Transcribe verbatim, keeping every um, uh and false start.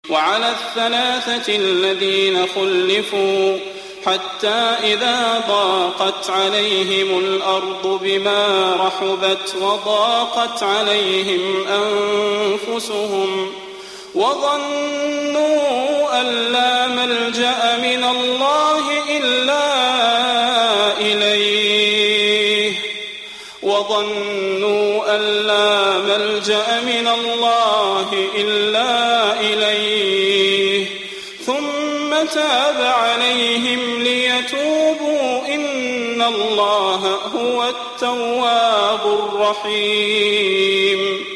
وعلى الثلاثة الذين خلفوا حتى إذا ضاقت عليهم الأرض بما رحبت وضاقت عليهم أنفسهم وظنوا أن لا ملجأ من الله إلا إليه وظنوا أن لا ملجأ من الله إلا إليه ثم تاب عليهم ليتوبوا إن الله هو التواب الرحيم.